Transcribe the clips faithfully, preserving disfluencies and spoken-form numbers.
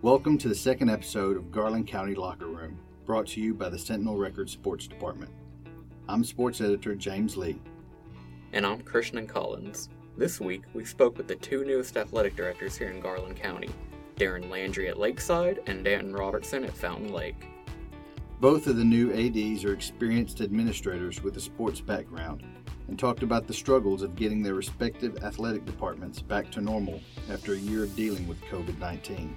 Welcome to the second episode of Garland County Locker Room, brought to you by the Sentinel Records Sports Department. I'm sports editor James Lee. And I'm Christian Collins. This week, we spoke with the two newest athletic directors here in Garland County, Darren Landry at Lakeside and Danton Robertson at Fountain Lake. Both of the new A Ds are experienced administrators with a sports background and talked about the struggles of getting their respective athletic departments back to normal after a year of dealing with covid nineteen.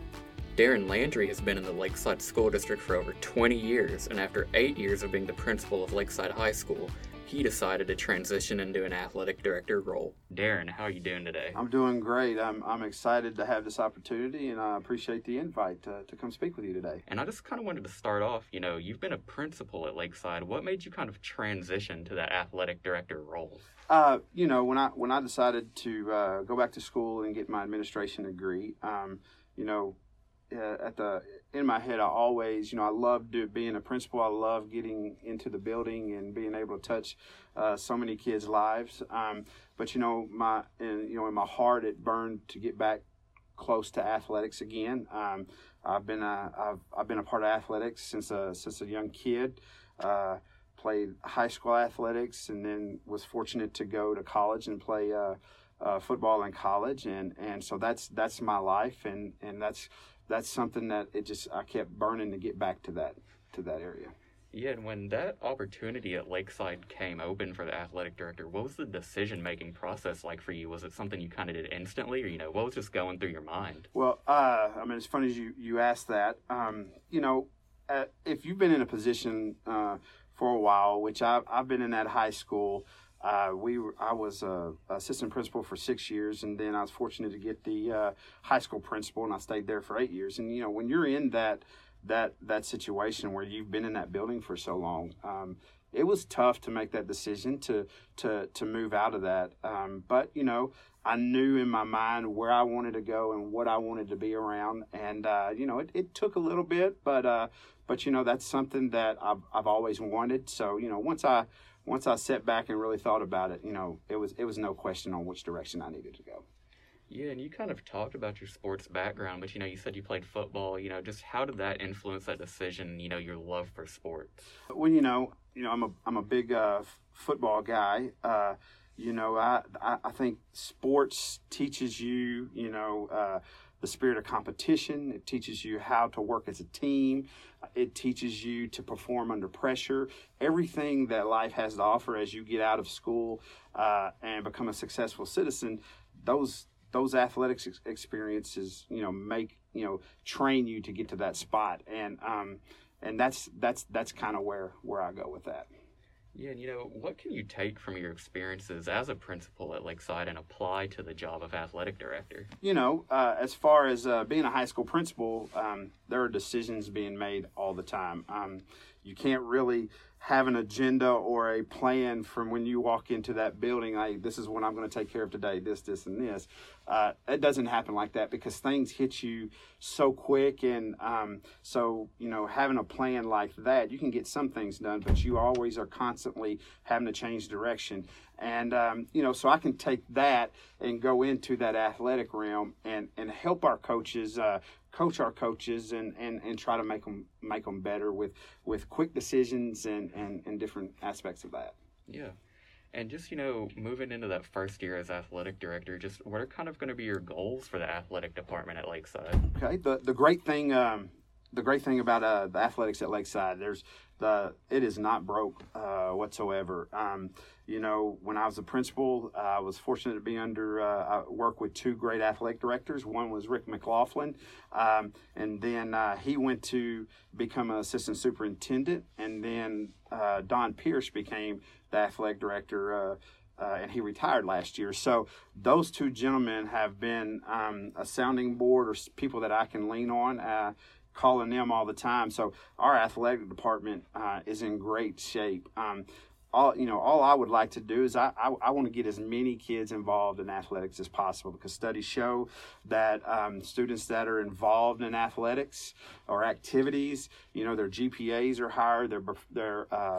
Darren Landry has been in the Lakeside School District for over twenty years, and after eight years of being the principal of Lakeside High School, he decided to transition into an athletic director role. Darren, how are you doing today? I'm doing great. I'm I'm excited to have this opportunity, and I appreciate the invite to, to come speak with you today. And I just kind of wanted to start off, you know, you've been a principal at Lakeside. What made you kind of transition to that athletic director role? Uh, you know, when I when I decided to uh, go back to school and get my administration degree, um, you know, uh, at the in my head, I always, you know, I love do, being a principal. I love getting into the building and being able to touch uh, so many kids' lives. Um, but you know, my and, you know, in my heart, it burned to get back close to athletics again. Um, I've been a I've I've been a part of athletics since a since a young kid. Uh, played high school athletics, and then was fortunate to go to college and play uh, uh, football in college, and, and so that's that's my life, and, and that's that's something that it just I kept burning to get back to that to that area. Yeah, and when that opportunity at Lakeside came open for the athletic director, what was the decision-making process like for you? Was it something you kind of did instantly, or, you know, what was just going through your mind? Well, uh, I mean, it's funny you, you asked that. Um, you know, uh, if you've been in a position uh, for a while, which I've, I've been in that high school, uh, we were, I was a assistant principal for six years, and then I was fortunate to get the uh, high school principal, and I stayed there for eight years. And, you know, when you're in that that that situation where you've been in that building for so long, um, it was tough to make that decision to to to move out of that. Um, but you know, I knew in my mind where I wanted to go and what I wanted to be around, and uh, you know, it, it took a little bit, but uh, but you know, that's something that I've I've always wanted. So you know, once I once I sat back and really thought about it, you know, it was it was no question on which direction I needed to go. Yeah, and you kind of talked about your sports background, but, you know, you said you played football. You know, just how did that influence that decision, you know, your love for sports? Well, you know, you know, I'm a I'm a big uh, f- football guy. Uh, you know, I, I I think sports teaches you, you know, uh, the spirit of competition. It teaches you how to work as a team. It teaches you to perform under pressure. Everything that life has to offer as you get out of school uh, and become a successful citizen, those those athletics ex- experiences, you know, make, you know, train you to get to that spot. And, um, and that's, that's, that's kind of where, where I go with that. Yeah. And, you know, what can you take from your experiences as a principal at Lakeside and apply to the job of athletic director? You know, uh, as far as uh, being a high school principal, um, there are decisions being made all the time. Um, you can't really have an agenda or a plan from when you walk into that building, like, this is what I'm going to take care of today, this, this, and this. Uh, it doesn't happen like that because things hit you so quick. And um, so, you know, having a plan like that, you can get some things done, but you always are constantly having to change direction. And, um, you know, so I can take that and go into that athletic realm and, and help our coaches uh, coach our coaches and, and, and try to make them make them better with, with quick decisions and, and, and different aspects of that. Yeah. And just, you know, moving into that first year as athletic director, just what are kind of going to be your goals for the athletic department at Lakeside? Okay. The the great thing um, the great thing about uh, the athletics at Lakeside, there's the it is not broke uh, whatsoever. Um, you know, when I was a principal, uh, I was fortunate to be under uh, I work with two great athletic directors. One was Rick McLaughlin, um, and then uh, he went to become an assistant superintendent, and then uh, Don Pierce became the athletic director. Uh, Uh, and he retired last year. So those two gentlemen have been um, a sounding board or people that I can lean on, uh, calling them all the time. So our athletic department uh, is in great shape. Um, all you know, all I would like to do is I, I, I want to get as many kids involved in athletics as possible, because studies show that um, students that are involved in athletics or activities, you know, their G P As are higher, their their um,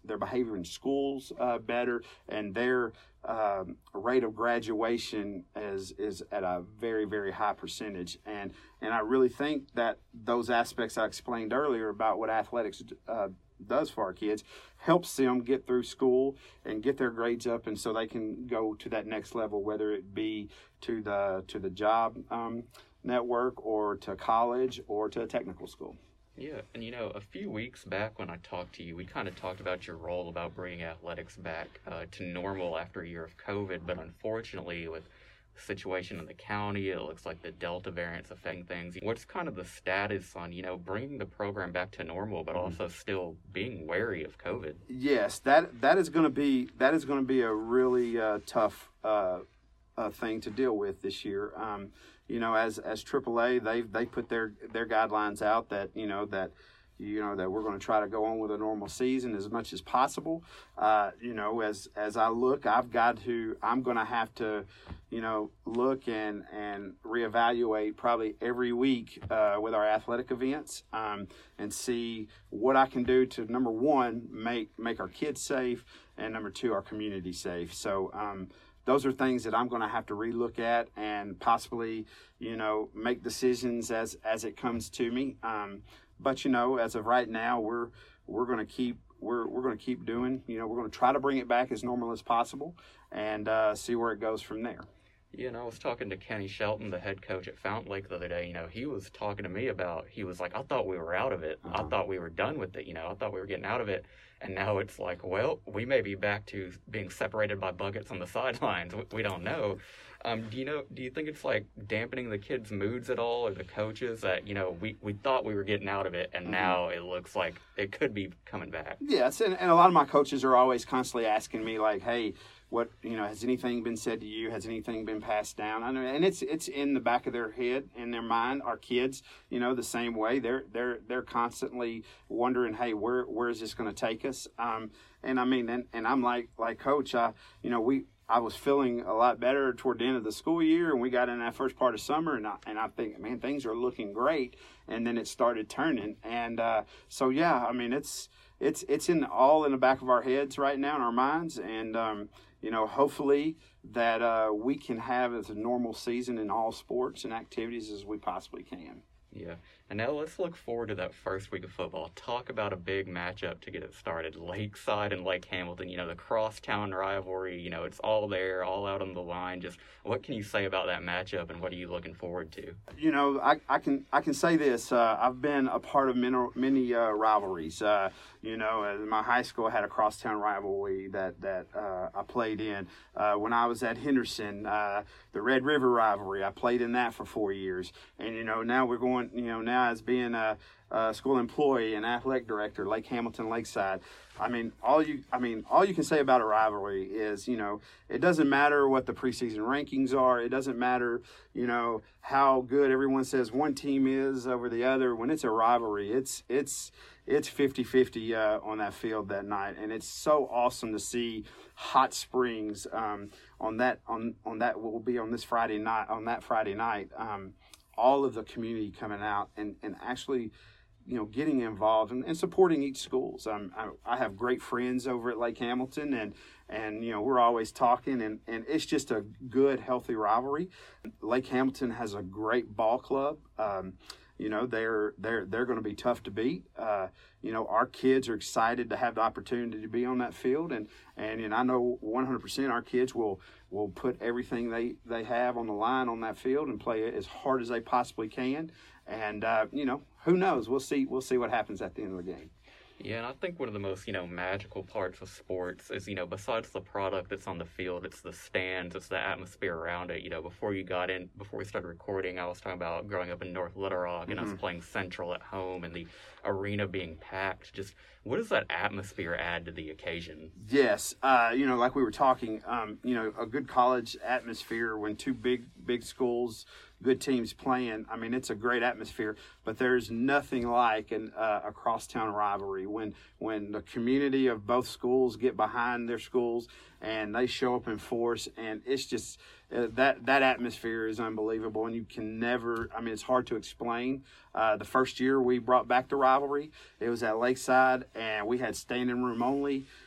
their behavior in schools uh, better, and their um, rate of graduation is is at a very, very high percentage. And and I really think that those aspects I explained earlier about what athletics uh, does for our kids helps them get through school and get their grades up, and so they can go to that next level, whether it be to the to the job um, network or to college or to a technical school. Yeah, and you know, a few weeks back when I talked to you, we kind of talked about your role about bringing athletics back uh, to normal after a year of COVID, but unfortunately with the situation in the county, it looks like the Delta variant's affecting things. What's kind of the status on, you know, bringing the program back to normal, but also still being wary of COVID? Yes, that that is going to be that is going to be a really uh, tough uh, uh, thing to deal with this year. Um, you know, as as triple A, they they put their their guidelines out that you know that. You know that we're going to try to go on with a normal season as much as possible. Uh, you know, as as I look, I've got to. I'm going to have to, you know, look and and reevaluate probably every week uh, with our athletic events um, and see what I can do to, number one, make make our kids safe, and number two, our community safe. So. Um, Those are things that I'm going to have to relook at and possibly, you know, make decisions as as it comes to me. Um, But you know, as of right now, we're we're going to keep we're we're going to keep doing. You know, we're going to try to bring it back as normal as possible, and uh, see where it goes from there. Yeah, and I was talking to Kenny Shelton, the head coach at Fountain Lake, the other day. You know, he was talking to me about. He was like, "I thought we were out of it. Uh-huh. I thought we were done with it. You know, I thought we were getting out of it." And now it's like, well, we may be back to being separated by buckets on the sidelines. We, we don't know. Um, do you know? Do you think it's like dampening the kids' moods at all, or the coaches that you know we, we thought we were getting out of it, and mm-hmm. now it looks like it could be coming back? Yes, and, and a lot of my coaches are always constantly asking me like, "Hey, what you know? Has anything been said to you? Has anything been passed down?" I know, and it's it's in the back of their head, in their mind. Our kids, you know, the same way. They're they're they're constantly wondering, "Hey, where where is this going to take us?" Um, and I mean, and, and I'm like like Coach, I you know we. I was feeling a lot better toward the end of the school year, and we got in that first part of summer, and I, and I think, man, things are looking great, and then it started turning, and uh, so yeah, I mean, it's it's it's in all in the back of our heads right now, in our minds, and um, you know, hopefully that uh, we can have as a normal season in all sports and activities as we possibly can. Yeah, and now let's look forward to that first week of football. Talk about a big matchup to get it started. Lakeside and Lake Hamilton, you know, the crosstown rivalry, you know, it's all there, all out on the line. Just what can you say about that matchup, and what are you looking forward to? You know, I, I can I can say this. Uh, I've been a part of many, many uh, rivalries. Uh, you know, my high school had a crosstown rivalry that, that uh, I played in. Uh, when I was at Henderson, uh, the Red River rivalry, I played in that for four years. And, you know, now we're going, you know, now as being a, a school employee and athletic director, Lake Hamilton, Lakeside, I mean, all you, I mean, all you can say about a rivalry is, you know, it doesn't matter what the preseason rankings are. It doesn't matter, you know, how good everyone says one team is over the other. When it's a rivalry, it's, it's, it's fifty-fifty uh, on that field that night. And it's so awesome to see Hot Springs um, on that, on, on that will be on this Friday night, on that Friday night, um, all of the community coming out and, and actually, you know, getting involved and, and supporting each schools. Um, I, I have great friends over at Lake Hamilton, and, and you know, we're always talking, and, and it's just a good, healthy rivalry. Lake Hamilton has a great ball club. Um, you know, they're they're they're going to be tough to beat. Uh, you know, our kids are excited to have the opportunity to be on that field, and and, and I know one hundred percent our kids will will put everything they, they have on the line on that field and play as hard as they possibly can. And uh, you know, who knows? We'll see. We'll see what happens at the end of the game. Yeah, and I think one of the most, you know, magical parts of sports is, you know, besides the product that's on the field, it's the stands, it's the atmosphere around it. You know, before you got in, before we started recording, I was talking about growing up in North Little Rock, and mm-hmm. I was playing Central at home, and the arena being packed. Just what does that atmosphere add to the occasion? Yes, uh, you know, like we were talking, um, you know, a good college atmosphere when two big, big schools, good teams playing. I mean, it's a great atmosphere, but there's nothing like an, uh, a crosstown rivalry when when the community of both schools get behind their schools and they show up in force, and it's just uh, that that atmosphere is unbelievable, and you can never. I mean, it's hard to explain. Uh, the first year we brought back the rivalry, it was at Lakeside, and we had standing room only.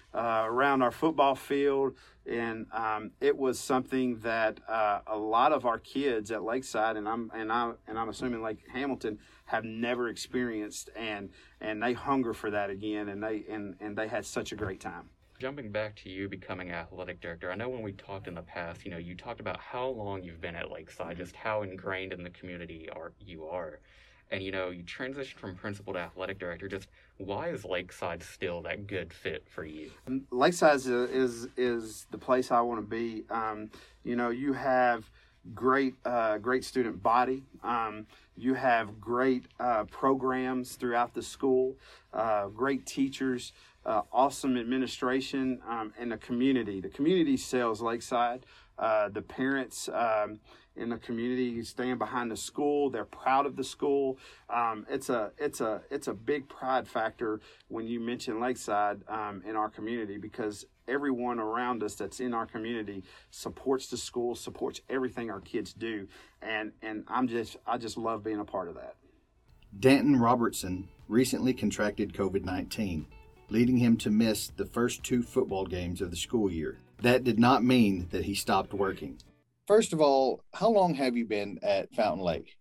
uh, around our football field. And um, it was something that uh, a lot of our kids at Lakeside, and I'm and I and I'm assuming Lake Hamilton, have never experienced, and and they hunger for that again, and they and, and they had such a great time. Jumping back to you becoming athletic director, I know when we talked in the past, you know, you talked about how long you've been at Lakeside, just how ingrained in the community are you are. And, you know, you transitioned from principal to athletic director. Just why is Lakeside still that good fit for you? Lakeside is is, is the place I want to be. Um, you know, you have great uh, great student body. Um, you have great uh, programs throughout the school, uh, great teachers, uh, awesome administration, um, and the community. The community sells Lakeside. Uh, the parents um, in the community stand behind the school. They're proud of the school. Um, it's a it's a it's a big pride factor when you mention Lakeside um, in our community, because everyone around us that's in our community supports the school, supports everything our kids do, and and I'm just I just love being a part of that. Danton Robertson recently contracted COVID nineteen, leading him to miss the first two football games of the school year. That did not mean that he stopped working. First of all, how long have you been at Fountain Lake?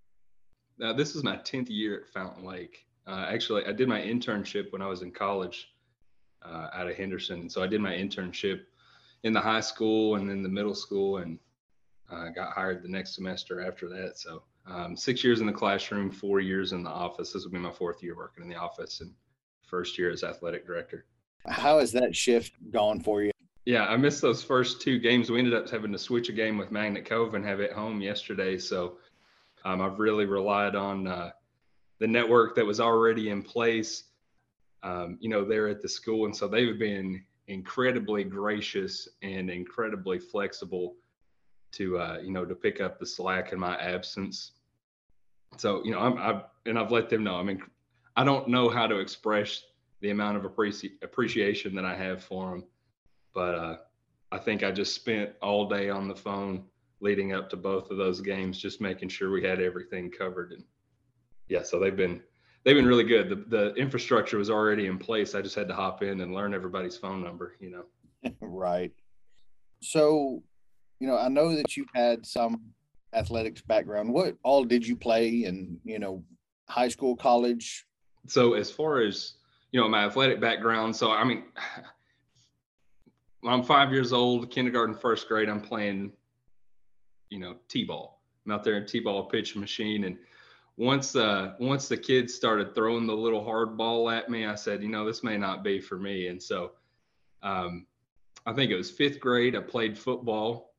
Uh, this is my tenth year at Fountain Lake. Uh, actually, I did my internship when I was in college uh, out of Henderson. So I did my internship in the high school and then the middle school, and uh, got hired the next semester after that. So um, six years in the classroom, four years in the office. This will be my fourth year working in the office, and first year as athletic director. How has that shift gone for you? Yeah, I missed those first two games. We ended up having to switch a game with Magnet Cove and have it home yesterday. So um, I've really relied on uh, the network that was already in place, um, you know, there at the school. And so they've been incredibly gracious and incredibly flexible to, uh, you know, to pick up the slack in my absence. So, you know, I'm, I've, and I've let them know, I mean, I don't know how to express the amount of appreci- appreciation that I have for them. But uh, I think I just spent all day on the phone leading up to both of those games, just making sure we had everything covered. And yeah, so they've been they've been really good. The the infrastructure was already in place. I just had to hop in and learn everybody's phone number, you know. Right. So, you know, I know that you've had some athletics background. What all did you play in, you know, high school, college? So as far as, you know, my athletic background, so I mean, when I'm five years old, kindergarten, first grade, I'm playing, you know, T-ball. I'm out there in T-ball pitch machine. And once uh, once the kids started throwing the little hard ball at me, I said, you know, this may not be for me. And so um, I think it was fifth grade, I played football.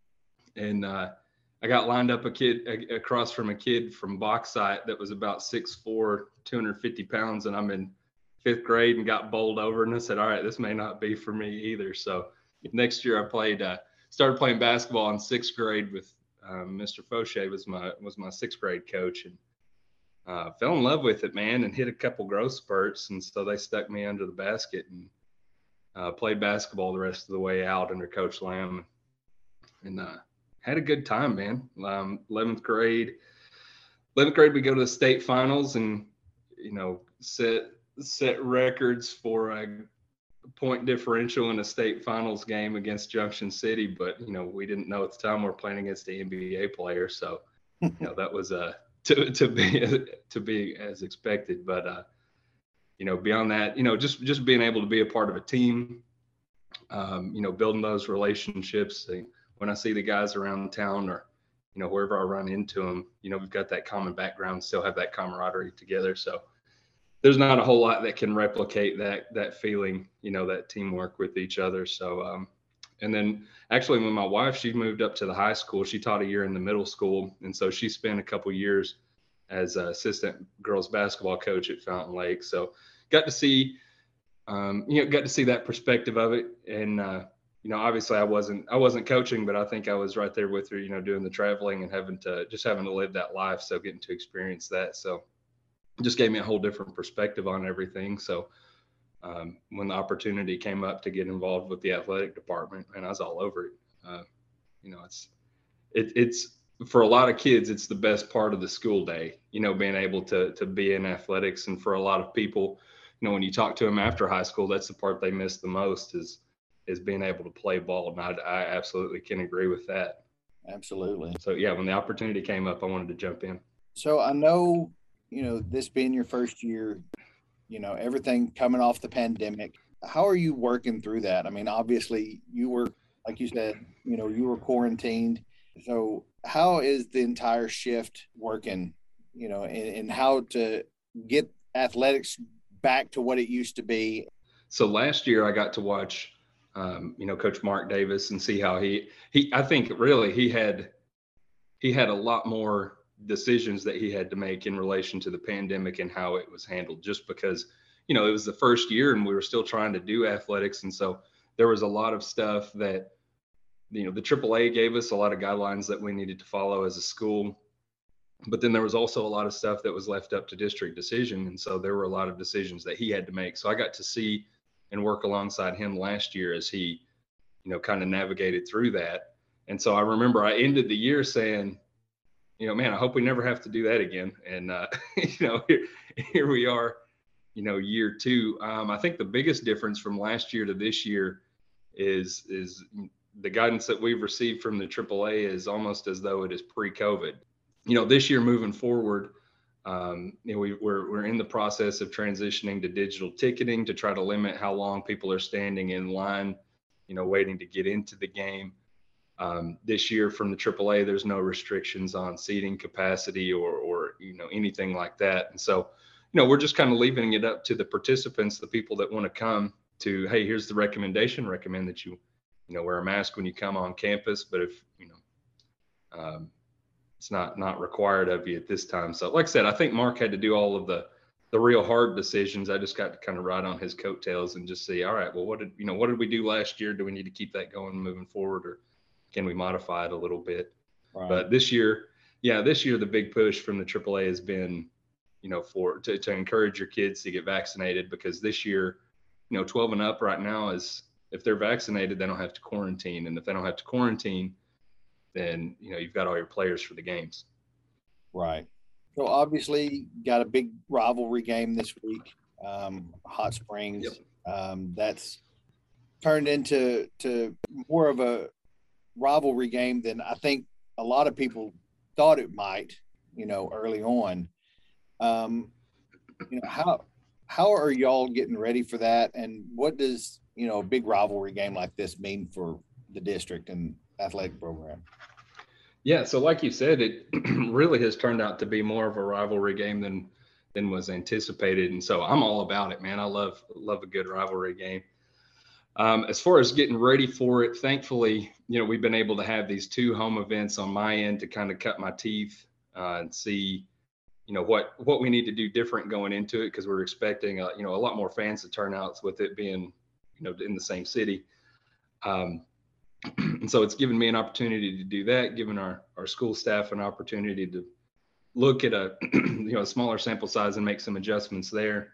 And uh, I got lined up a kid a, across from a kid from Bauxite that was about six foot four, two hundred fifty pounds. And I'm in fifth grade and got bowled over, and I said, all right, this may not be for me either. So next year I played, uh, started playing basketball in sixth grade with um, Mister Fauché was my, was my sixth grade coach, and uh, fell in love with it, man, and hit a couple growth spurts. And so they stuck me under the basket, and uh, played basketball the rest of the way out under Coach Lamb, and uh, had a good time, man. Um, eleventh grade, eleventh grade, we go to the state finals and, you know, set, set records for a point differential in a state finals game against Junction City. But, you know, we didn't know at the time we we're playing against the N B A player. So, you know, that was uh, to, to be, to be as expected. But, uh, you know, beyond that, you know, just, just being able to be a part of a team, um, you know, building those relationships. When I see the guys around town or, you know, wherever I run into them, you know, we've got that common background, still have that camaraderie together. So there's not a whole lot that can replicate that, that feeling, you know, that teamwork with each other. So, um, and then actually when my wife, she moved up to the high school, she taught a year in the middle school. And so she spent a couple years as an assistant girls basketball coach at Fountain Lake. So got to see, um, you know, got to see that perspective of it. And, uh, you know, obviously I wasn't, I wasn't coaching, but I think I was right there with her, you know, doing the traveling and having to, just having to live that life. So getting to experience that. So it just gave me a whole different perspective on everything. So um, when the opportunity came up to get involved with the athletic department, and I was all over it. Uh, you know, it's, it, it's for a lot of kids, it's the best part of the school day, you know, being able to, to be in athletics. And for a lot of people, you know, when you talk to them after high school, that's the part they miss the most is is being able to play ball. And I, I absolutely can agree with that. Absolutely. So yeah, when the opportunity came up, I wanted to jump in. So I know, you know, this being your first year, you know, everything coming off the pandemic. How are you working through that? I mean, obviously you were, like you said, you know, you were quarantined. So how is the entire shift working, you know, and, and how to get athletics back to what it used to be? So last year I got to watch, um, you know, Coach Mark Davis and see how he, he, I think really he had, he had a lot more decisions that he had to make in relation to the pandemic and how it was handled, just because, you know, it was the first year and we were still trying to do athletics. And so there was a lot of stuff that, you know, the triple A gave us a lot of guidelines that we needed to follow as a school. But then there was also a lot of stuff that was left up to district decision. And so there were a lot of decisions that he had to make. So I got to see and work alongside him last year as he, you know, kind of navigated through that. And so I remember I ended the year saying, you know, man, I hope we never have to do that again. And, uh, you know, here, here we are, you know, year two. Um, I think the biggest difference from last year to this year is, is the guidance that we've received from the triple A is almost as though it is pre-COVID. You know, this year moving forward, um, you know, we, we're, we're in the process of transitioning to digital ticketing to try to limit how long people are standing in line, you know, waiting to get into the game. Um, this year from the triple A, there's no restrictions on seating capacity or, or, you know, anything like that. And so, you know, we're just kind of leaving it up to the participants, the people that want to come to, hey, here's the recommendation, recommend that you, you know, wear a mask when you come on campus. But if, you know, um, it's not, not required of you at this time. So like I said, I think Mark had to do all of the, the real hard decisions. I just got to kind of ride on his coattails and just see, all right, well, what did, you know, what did we do last year? Do we need to keep that going moving forward, or can we modify it a little bit? Right. But this year, yeah, this year, the big push from the triple A has been, you know, for, to, to encourage your kids to get vaccinated, because this year, you know, twelve and up right now is, if they're vaccinated, they don't have to quarantine. And if they don't have to quarantine, then, you know, you've got all your players for the games. Right. So obviously got a big rivalry game this week, um, Hot Springs. Yep. Um, that's turned into to more of a rivalry game than I think a lot of people thought it might, you know, early on. Um, you know, how, how are y'all getting ready for that? And what does, you know, a big rivalry game like this mean for the district and athletic program? Yeah. So like you said, it really has turned out to be more of a rivalry game than, than was anticipated. And so I'm all about it, man. I love, love a good rivalry game. Um, as far as getting ready for it, thankfully, you know, we've been able to have these two home events on my end to kind of cut my teeth uh, and see, you know, what, what we need to do different going into it. Cause we're expecting, uh, you know, a lot more fans to turn out with it being, you know, in the same city. Um, and so it's given me an opportunity to do that, giving our, our school staff an opportunity to look at a, you know, a smaller sample size and make some adjustments there.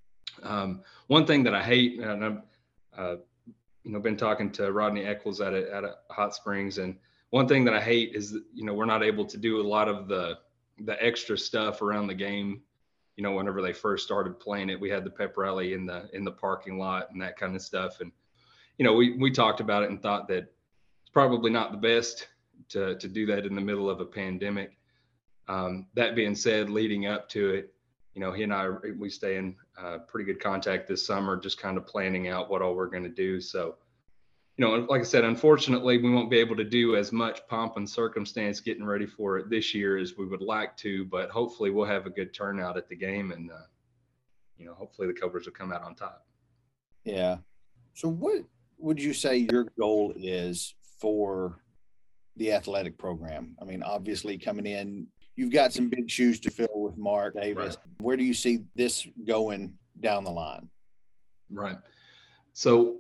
Um, one thing that I hate, and I'm, uh, you know, been talking to Rodney Eccles at a, at a Hot Springs. And one thing that I hate is that, you know, we're not able to do a lot of the, the extra stuff around the game. You know, whenever they first started playing it, we had the pep rally in the, in the parking lot and that kind of stuff. And, you know, we, we talked about it and thought that it's probably not the best to, to do that in the middle of a pandemic. Um, that being said, leading up to it, you know, he and I, we stay in uh, pretty good contact this summer, just kind of planning out what all we're going to do. So, you know, like I said, unfortunately, we won't be able to do as much pomp and circumstance getting ready for it this year as we would like to, but hopefully we'll have a good turnout at the game, and, uh, you know, hopefully the Cobras will come out on top. Yeah. So what would you say your goal is for the athletic program? I mean, obviously coming in, you've got some big shoes to fill with Mark Davis. Right. Where do you see this going down the line? Right. So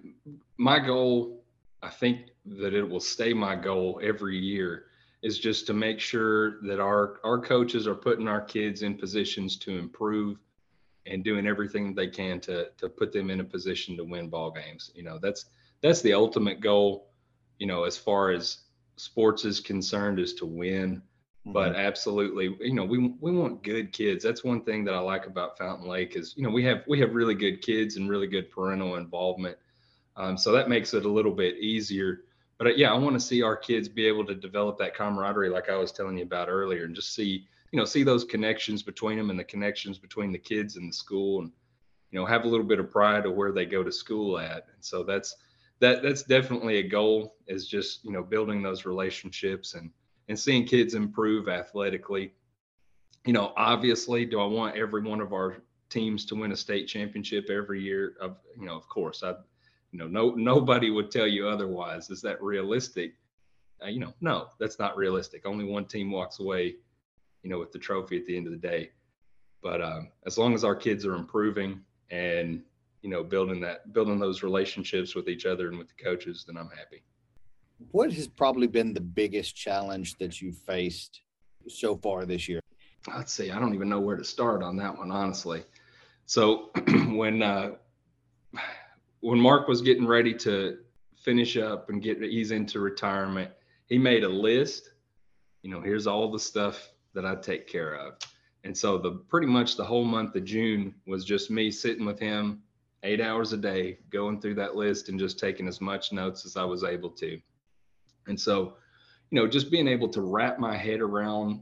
my goal, I think that it will stay my goal every year, is just to make sure that our, our coaches are putting our kids in positions to improve and doing everything they can to, to put them in a position to win ball games. You know, that's, that's the ultimate goal, you know, as far as sports is concerned, is to win. Mm-hmm. But absolutely, you know, we we want good kids. That's one thing that I like about Fountain Lake is, you know, we have we have really good kids and really good parental involvement. Um, so that makes it a little bit easier. But uh, yeah, I want to see our kids be able to develop that camaraderie, like I was telling you about earlier, and just see, you know, see those connections between them and the connections between the kids and the school, and, you know, have a little bit of pride of where they go to school at. And so that's that that's definitely a goal, is just, you know, building those relationships and and seeing kids improve athletically. You know, obviously, do I want every one of our teams to win a state championship every year? Of, you know, of course, I, you know, no, nobody would tell you otherwise. Is that realistic? Uh, you know, no, that's not realistic. Only one team walks away, you know, with the trophy at the end of the day. But um, as long as our kids are improving and, you know, building that, building those relationships with each other and with the coaches, then I'm happy. What has probably been the biggest challenge that you've faced so far this year? Let's see. I don't even know where to start on that one, honestly. So when uh, when Mark was getting ready to finish up and get ease into retirement, he made a list. You know, here's all the stuff that I take care of. And so the pretty much the whole month of June was just me sitting with him eight hours a day, going through that list and just taking as much notes as I was able to. And so, you know, just being able to wrap my head around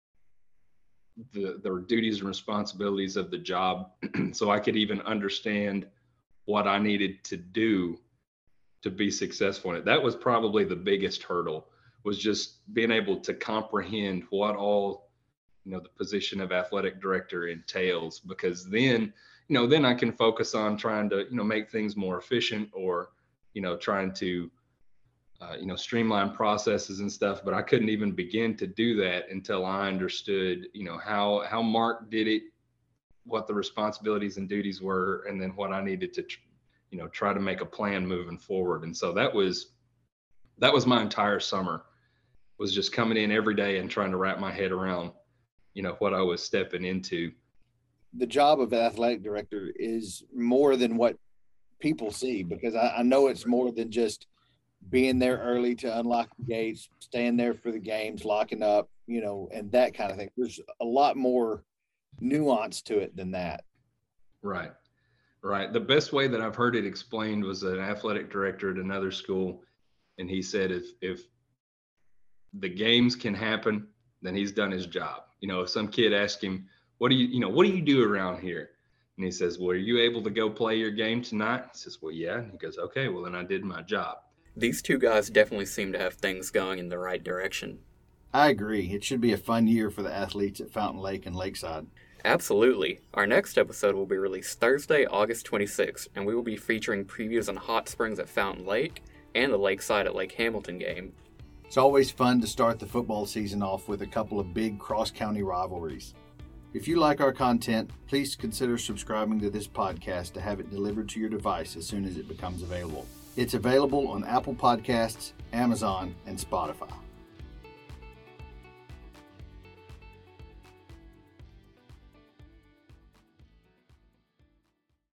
the, the duties and responsibilities of the job so I could even understand what I needed to do to be successful in it. That was probably the biggest hurdle, was just being able to comprehend what all, you know, the position of athletic director entails, because then, you know, then I can focus on trying to, you know, make things more efficient, or, you know, trying to, Uh, you know, streamline processes and stuff. But I couldn't even begin to do that until I understood, you know, how, how Mark did it, what the responsibilities and duties were, and then what I needed to, you know, try to make a plan moving forward. And so that was, that was my entire summer, was just coming in every day and trying to wrap my head around, you know, what I was stepping into. The job of athletic director is more than what people see, because I, I know it's more than just being there early to unlock the gates, staying there for the games, locking up, you know, and that kind of thing. There's a lot more nuance to it than that. Right. Right. The best way that I've heard it explained was an athletic director at another school. And he said, if, if the games can happen, then he's done his job. You know, if some kid asks him, what do you, you know, what do you do around here? And he says, well, are you able to go play your game tonight? He says, well, yeah. And he goes, okay, well, then I did my job. These two guys definitely seem to have things going in the right direction. I agree. It should be a fun year for the athletes at Fountain Lake and Lakeside. Absolutely. Our next episode will be released Thursday, August twenty-sixth, and we will be featuring previews on Hot Springs at Fountain Lake and the Lakeside at Lake Hamilton game. It's always fun to start the football season off with a couple of big cross-county rivalries. If you like our content, please consider subscribing to this podcast to have it delivered to your device as soon as it becomes available. It's available on Apple Podcasts, Amazon, and Spotify.